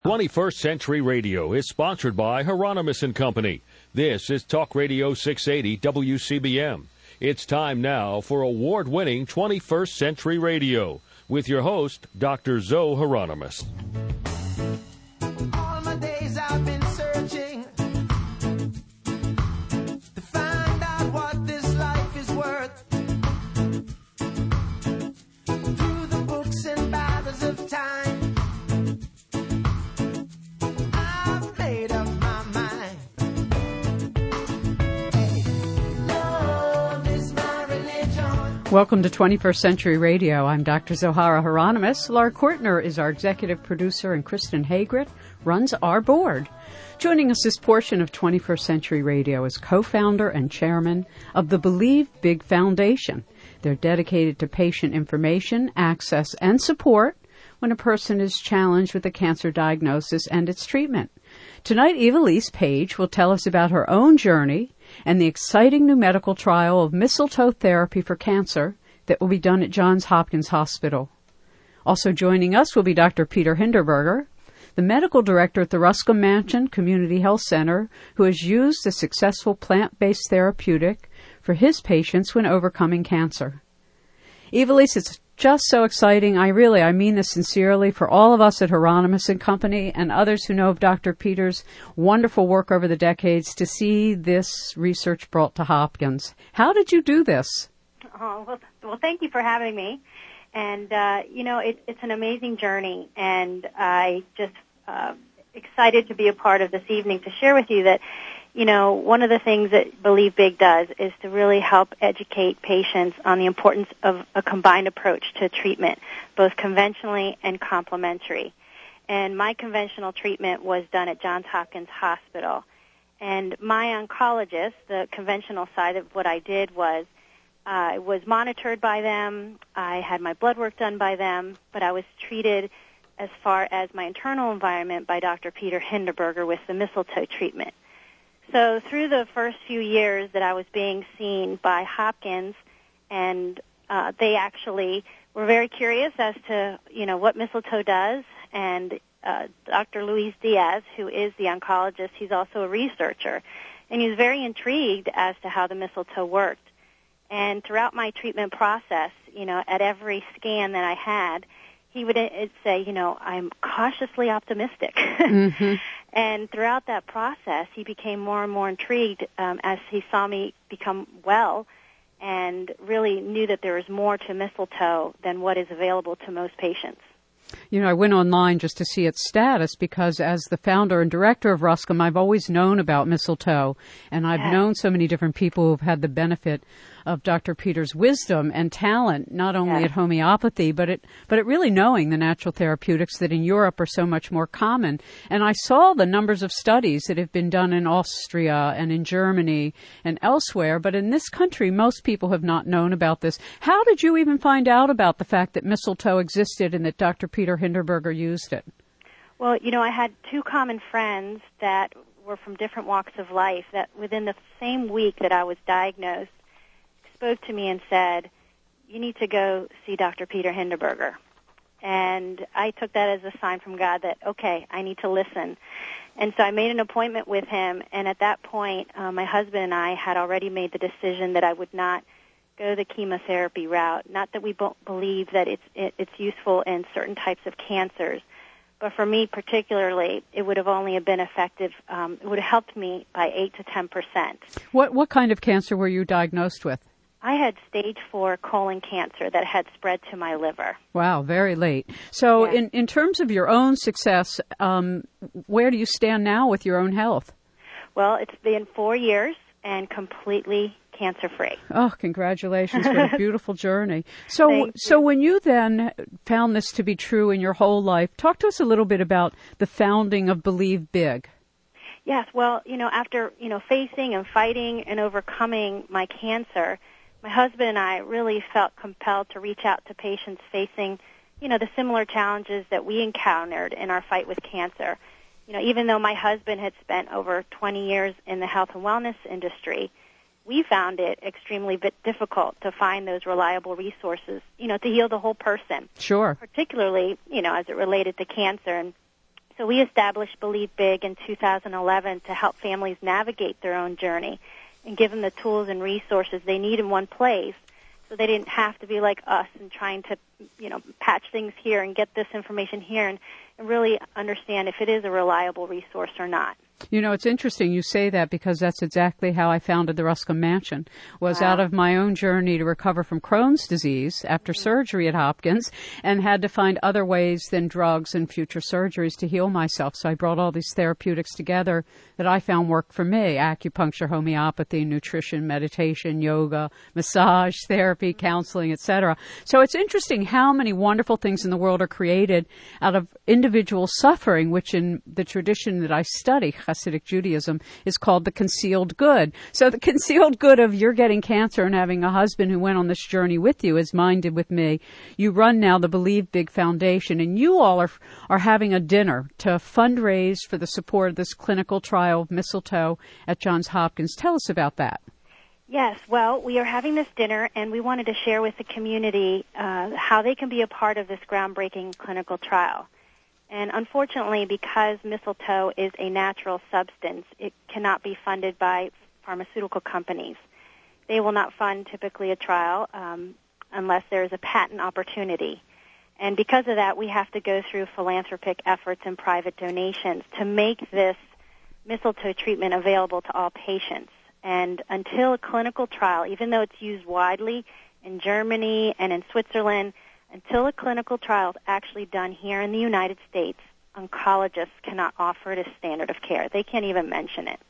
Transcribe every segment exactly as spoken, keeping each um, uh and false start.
twenty-first Century Radio is sponsored by Hieronymus and Company. This is Talk Radio six eighty W C B M. It's time now for award-winning twenty-first Century Radio with your host, Doctor Zoe Hieronymus. All my days I've been searching to find out what this life is worth. Through the books and battles of time, welcome to twenty-first Century Radio. I'm Doctor Zohara Hieronymus. Laura Courtner is our executive producer, and Kristen Hagrit runs our board. Joining us this portion of twenty-first Century Radio is co-founder and chairman of the Believe Big Foundation. They're dedicated to patient information, access, and support when a person is challenged with a cancer diagnosis and its treatment. Tonight, Evelise Page will tell us about her own journey and the exciting new medical trial of mistletoe therapy for cancer that will be done at Johns Hopkins Hospital. Also joining us will be Doctor Peter Hinderberger, the medical director at the Ruscombe Mansion Community Health Center, who has used the successful plant-based therapeutic for his patients when overcoming cancer. Evelise, it's just so exciting. I really, I mean this sincerely for all of us at Hieronymus and Company and others who know of Doctor Peter's wonderful work over the decades to see this research brought to Hopkins. How did you do this? Oh, well, well thank you for having me. And, uh, you know, it, it's an amazing journey, and I just uh, excited to be a part of this evening to share with you that, you know, one of the things that Believe Big does is to really help educate patients on the importance of a combined approach to treatment, both conventionally and complementary. And my conventional treatment was done at Johns Hopkins Hospital. And my oncologist, the conventional side of what I did was I uh, was monitored by them, I had my blood work done by them, but I was treated as far as my internal environment by Doctor Peter Hinderberger with the mistletoe treatment. So through the first few years that I was being seen by Hopkins, and uh, they actually were very curious as to, you know, what mistletoe does, and uh, Doctor Luis Diaz, who is the oncologist, he's also a researcher, and he was very intrigued as to how the mistletoe worked. And throughout my treatment process, you know, at every scan that I had, he would say, you know, I'm cautiously optimistic. Mm-hmm. And throughout that process, he became more and more intrigued um, as he saw me become well and really knew that there was more to mistletoe than what is available to most patients. You know, I went online just to see its status because as the founder and director of Ruscombe, I've always known about mistletoe, and I've yeah. known so many different people who've had the benefit of Doctor Peter's wisdom and talent, not only yeah. at homeopathy, but at, but at really knowing the natural therapeutics that in Europe are so much more common. And I saw the numbers of studies that have been done in Austria and in Germany and elsewhere, but in this country, most people have not known about this. How did you even find out about the fact that mistletoe existed and that Doctor Peter Hinderberger used it? Well, you know, I had two common friends that were from different walks of life that within the same week that I was diagnosed spoke to me and said, you need to go see Doctor Peter Hinderberger. And I took that as a sign from God that, okay, I need to listen. And so I made an appointment with him, and at that point, uh, my husband and I had already made the decision that I would not go the chemotherapy route. Not that we b- believe that it's it, it's useful in certain types of cancers, but for me particularly, it would have only been effective, um, it would have helped me by eight to ten percent. What, what kind of cancer were you diagnosed with? I had stage four colon cancer that had spread to my liver. Wow, very late. So yeah. in, in terms of your own success, um, where do you stand now with your own health? Well, it's been four years and completely cancer-free. Oh, congratulations. What a beautiful journey. So, so when you then found this to be true in your whole life, talk to us a little bit about the founding of Believe Big. Yes, well, you know, after, you know, facing and fighting and overcoming my cancer, my husband and I really felt compelled to reach out to patients facing, you know, the similar challenges that we encountered in our fight with cancer. You know, even though my husband had spent over twenty years in the health and wellness industry, we found it extremely bit difficult to find those reliable resources, you know, to heal the whole person. Sure. Particularly, you know, as it related to cancer. And So we established Believe Big in two thousand eleven to help families navigate their own journey and give them the tools and resources they need in one place, so they didn't have to be like us and trying to, you know, patch things here and get this information here, and, and really understand if it is a reliable resource or not. You know, it's interesting you say that, because that's exactly how I founded the Ruscombe Mansion, was Wow. out of my own journey to recover from Crohn's disease after mm-hmm. surgery at Hopkins, and had to find other ways than drugs and future surgeries to heal myself. So I brought all these therapeutics together that I found worked for me: acupuncture, homeopathy, nutrition, meditation, yoga, massage, therapy, counseling, et cetera. So it's interesting how many wonderful things in the world are created out of individual suffering, which in the tradition that I study, Hasidic Judaism, is called the concealed good. So the concealed good of you're getting cancer and having a husband who went on this journey with you, as mine did with me. You run now the Believe Big Foundation, and you all are are having a dinner to fundraise for the support of this clinical trial of mistletoe at Johns Hopkins. Tell us about that. Yes, well, we are having this dinner, and we wanted to share with the community uh, how they can be a part of this groundbreaking clinical trial. And unfortunately, because mistletoe is a natural substance, it cannot be funded by pharmaceutical companies. They will not fund typically a trial um, unless there is a patent opportunity. And because of that, we have to go through philanthropic efforts and private donations to make this mistletoe treatment available to all patients. And until a clinical trial, even though it's used widely in Germany and in Switzerland, until a clinical trial is actually done here in the United States, oncologists cannot offer it as standard of care. They can't even mention it.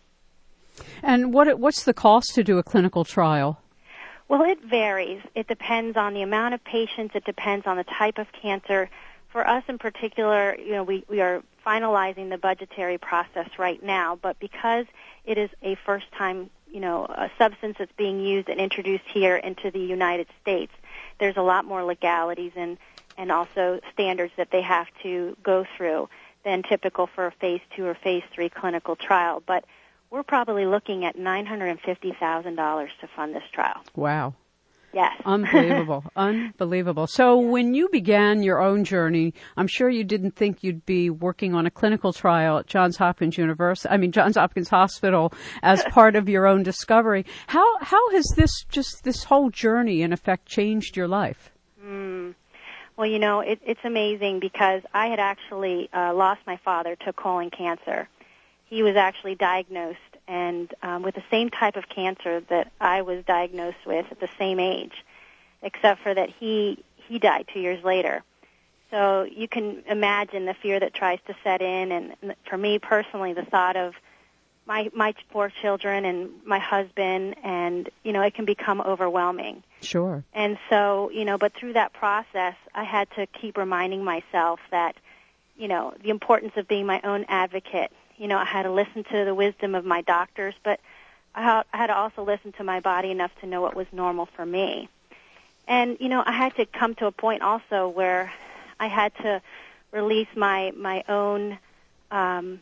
And what what's the cost to do a clinical trial? Well, it varies. It depends on the amount of patients. It depends on the type of cancer. For us in particular, you know, we, we are finalizing the budgetary process right now, but because it is a first-time, you know, a substance that's being used and introduced here into the United States, there's a lot more legalities and, and also standards that they have to go through than typical for a phase two or phase three clinical trial. But we're probably looking at nine hundred fifty thousand dollars to fund this trial. Wow. Yes. Unbelievable. Unbelievable. So when you began your own journey, I'm sure you didn't think you'd be working on a clinical trial at Johns Hopkins University, I mean, Johns Hopkins Hospital as part of your own discovery. How, how has this, just this whole journey in effect changed your life? Mm. Well, you know, it, it's amazing because I had actually uh, lost my father to colon cancer. He was actually diagnosed and um, with the same type of cancer that I was diagnosed with at the same age, except for that he he died two years later. So you can imagine the fear that tries to set in, and for me personally, the thought of my my four children and my husband, and you know, it can become overwhelming. Sure. And so, you know, but through that process, I had to keep reminding myself that, you know, the importance of being my own advocate. You know, I had to listen to the wisdom of my doctors, but I had to also listen to my body enough to know what was normal for me. And, you know, I had to come to a point also where I had to release my, my own um,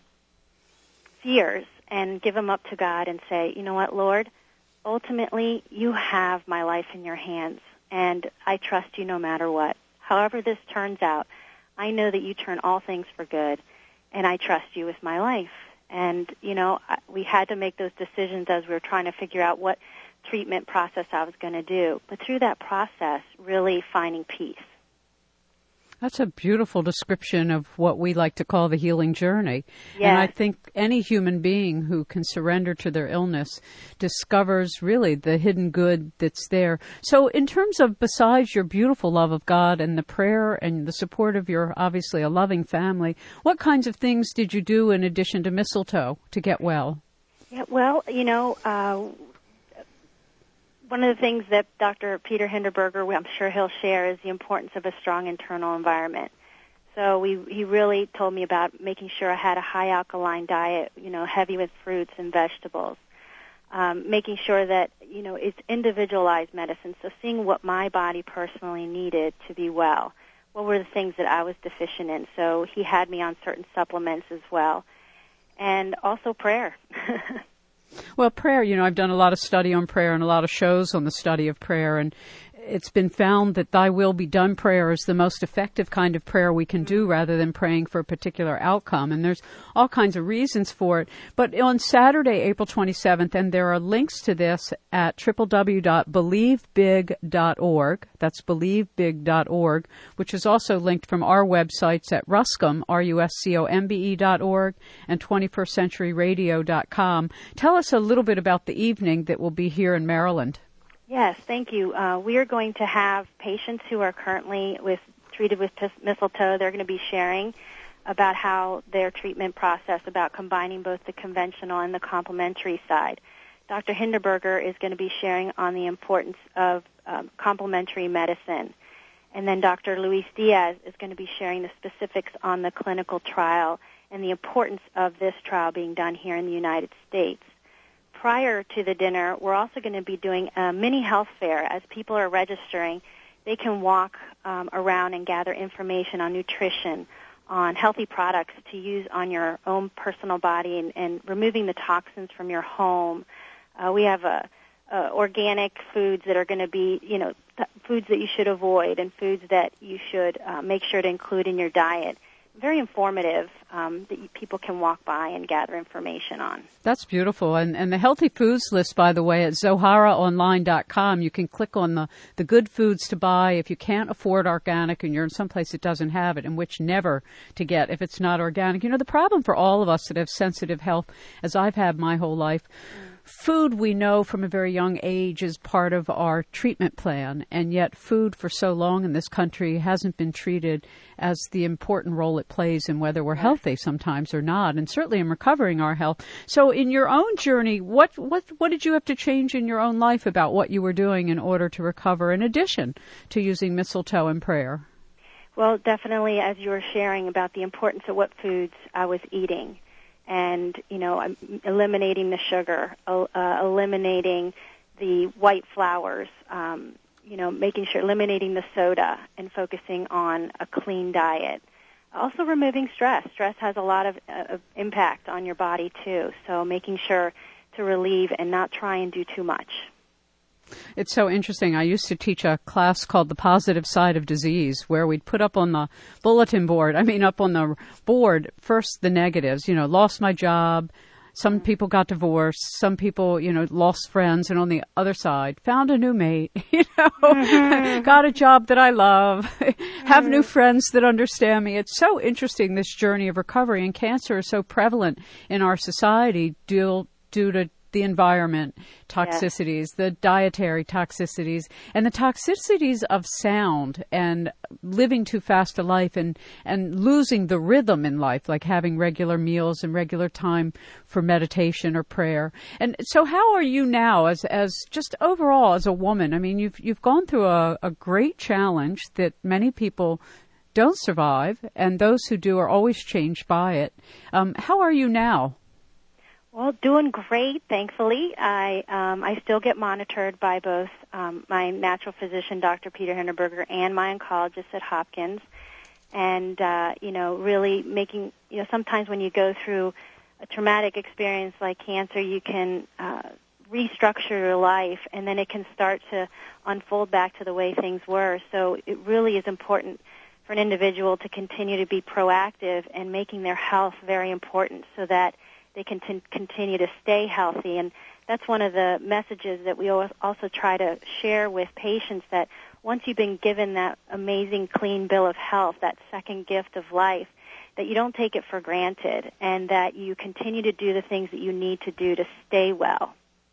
fears and give them up to God and say, you know what, Lord, ultimately you have my life in your hands, and I trust you no matter what. However this turns out, I know that you turn all things for good, and I trust you with my life. And, you know, we had to make those decisions as we were trying to figure out what treatment process I was going to do. But through that process, really finding peace. That's a beautiful description of what we like to call the healing journey. Yes. And I think any human being who can surrender to their illness discovers really the hidden good that's there. So in terms of, besides your beautiful love of God and the prayer and the support of your, obviously, a loving family, what kinds of things did you do in addition to mistletoe to get well? Yeah, well, you know, uh, one of the things that Doctor Peter Hinderberger, I'm sure he'll share, is the importance of a strong internal environment. So we, he really told me about making sure I had a high alkaline diet, you know, heavy with fruits and vegetables, um, making sure that, you know, it's individualized medicine, so seeing what my body personally needed to be well. What were the things that I was deficient in? So he had me on certain supplements as well. And also prayer. Well, prayer, you know, I've done a lot of study on prayer and a lot of shows on the study of prayer, and it's been found that Thy will be done prayer is the most effective kind of prayer we can do rather than praying for a particular outcome. And there's all kinds of reasons for it. But on Saturday, April twenty-seventh, and there are links to this at w w w dot believe big dot org. That's believe big dot org, which is also linked from our websites at Ruscombe, R U S C O M B E dot org, and twenty-first century radio dot com. Tell us a little bit about the evening that will be here in Maryland. Yes, thank you. Uh, we are going to have patients who are currently with treated with mistletoe. They're going to be sharing about how their treatment process, about combining both the conventional and the complementary side. Doctor Hinderberger is going to be sharing on the importance of um, complementary medicine. And then Doctor Luis Diaz is going to be sharing the specifics on the clinical trial and the importance of this trial being done here in the United States. Prior to the dinner, we're also going to be doing a mini health fair. As people are registering, they can walk um, around and gather information on nutrition, on healthy products to use on your own personal body, and, and removing the toxins from your home. Uh, we have uh, uh, organic foods that are going to be, you know, th- foods that you should avoid and foods that you should uh, make sure to include in your diet. Very informative um, that you, people can walk by and gather information on. That's beautiful. And, and the healthy foods list, by the way, at zohara online dot com. You can click on the, the good foods to buy if you can't afford organic and you're in some place that doesn't have it, and which never to get if it's not organic. You know, the problem for all of us that have sensitive health, as I've had my whole life, mm. Food, we know from a very young age, is part of our treatment plan, and yet food for so long in this country hasn't been treated as the important role it plays in whether we're healthy sometimes or not, and certainly in recovering our health. So in your own journey, what, what, what did you have to change in your own life about what you were doing in order to recover, in addition to using mistletoe and prayer? Well, definitely, as you were sharing about the importance of what foods I was eating. And, you know, eliminating the sugar, uh, eliminating the white flours, um, you know, making sure, eliminating the soda and focusing on a clean diet. Also removing stress. Stress has a lot of, uh, of impact on your body, too. So making sure to relieve and not try and do too much. It's so interesting. I used to teach a class called The Positive Side of Disease, where we'd put up on the bulletin board, I mean up on the board, first the negatives, you know, lost my job, some people got divorced, some people, you know, lost friends, and on the other side, found a new mate, you know, mm-hmm. got a job that I love, mm-hmm. have new friends that understand me. It's so interesting, this journey of recovery, and cancer is so prevalent in our society due, due to the environment toxicities, yes. the dietary toxicities, and the toxicities of sound and living too fast a life and, and losing the rhythm in life, like having regular meals and regular time for meditation or prayer. And so how are you now as, as just overall as a woman? I mean, you've, you've gone through a, a great challenge that many people don't survive, and those who do are always changed by it. Um, how are you now? Well, doing great, thankfully. I um, I still get monitored by both um, my natural physician, Doctor Peter Hinderberger, and my oncologist at Hopkins. And, uh, you know, really making, you know, sometimes when you go through a traumatic experience like cancer, you can uh, restructure your life, and then it can start to unfold back to the way things were. So it really is important for an individual to continue to be proactive and making their health very important so that they can t- continue to stay healthy. And that's one of the messages that we also try to share with patients, that once you've been given that amazing clean bill of health, that second gift of life, that you don't take it for granted, and that you continue to do the things that you need to do to stay well.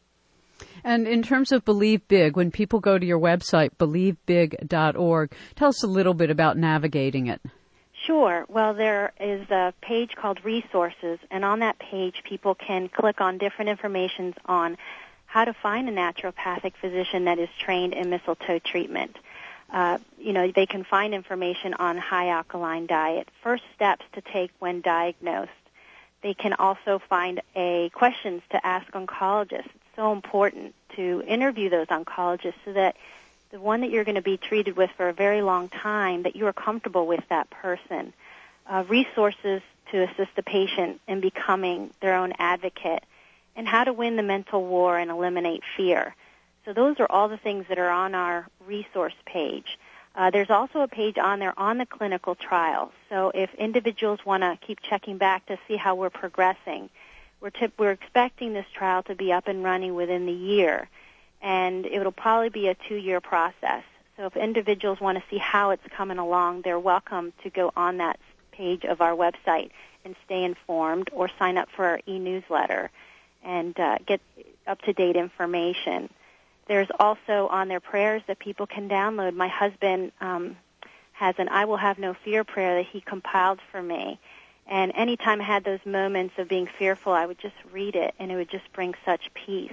And in terms of Believe Big, when people go to your website, believe big dot org, tell us a little bit about navigating it. Sure. Well, there is a page called Resources, and on that page people can click on different information on how to find a naturopathic physician that is trained in mistletoe treatment. Uh, you know, they can find information on high alkaline diet, first steps to take when diagnosed. They can also find a questions to ask oncologists. It's so important to interview those oncologists so that the one that you're going to be treated with for a very long time, that you are comfortable with that person. Uh, resources to assist the patient in becoming their own advocate, and how to win the mental war and eliminate fear. So those are all the things that are on our resource page. Uh, there's also a page on there on the clinical trials. So if individuals want to keep checking back to see how we're progressing, we're, tip, we're expecting this trial to be up and running within the year, and it will probably be a two-year process. So if individuals want to see how it's coming along, they're welcome to go on that page of our website and stay informed or sign up for our e-newsletter and uh, get up-to-date information. There's also on their prayers that people can download. My husband um, has an I Will Have No Fear prayer that he compiled for me. And anytime I had those moments of being fearful, I would just read it, and it would just bring such peace.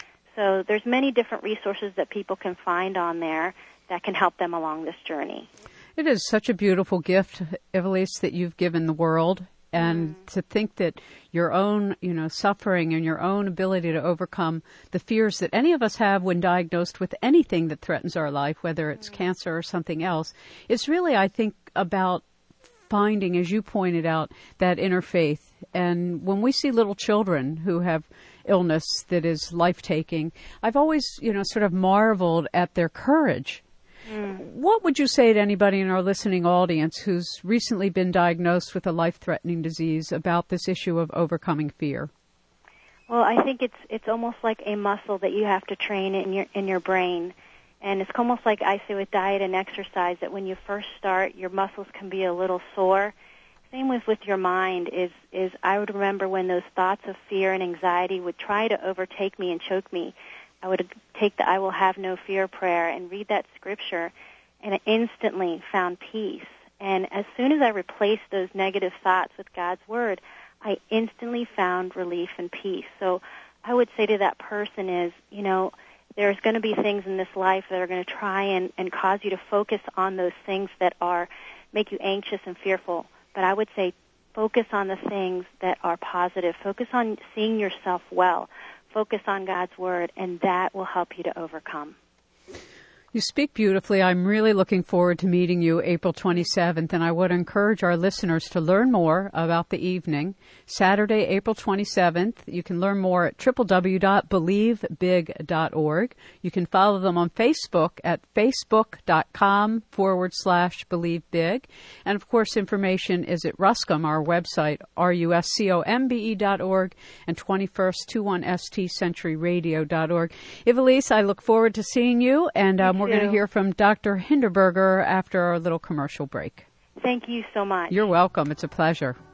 So there's many different resources that people can find on there that can help them along this journey. It is such a beautiful gift, Ivelisse, that you've given the world. And mm. to think that your own, you know, suffering and your own ability to overcome the fears that any of us have when diagnosed with anything that threatens our life, whether it's mm. cancer or something else, it's really, I think, about finding, as you pointed out, that inner faith. And when we see little children who have illness that is life-taking, I've always, you know, sort of marveled at their courage. Mm. What would you say to anybody in our listening audience who's recently been diagnosed with a life-threatening disease about this issue of overcoming fear? Well, I think it's it's almost like a muscle that you have to train in your in your brain. And it's almost like I say with diet and exercise, that when you first start, your muscles can be a little sore. Same with with your mind is, is I would remember when those thoughts of fear and anxiety would try to overtake me and choke me, I would take the I Will Have No Fear prayer and read that scripture, and I instantly found peace. And as soon as I replaced those negative thoughts with God's Word, I instantly found relief and peace. So I would say to that person is, you know, there's going to be things in this life that are going to try and, and cause you to focus on those things that are make you anxious and fearful. But I would say focus on the things that are positive. Focus on seeing yourself well. Focus on God's Word, and that will help you to overcome. You speak beautifully. I'm really looking forward to meeting you April twenty-seventh, and I would encourage our listeners to learn more about the evening. Saturday, April twenty-seventh. You can learn more at w w w dot believe big dot org. You can follow them on Facebook at facebook.com forward slash believe big. And, of course, information is at Ruscombe, our website, R U S C O M B E dot org, and twenty-first twenty-one S T century radio dot org. Ivelisse, I look forward to seeing you, and um, we're going to hear from Doctor Hinderberger after our little commercial break. Thank you so much. You're welcome. It's a pleasure.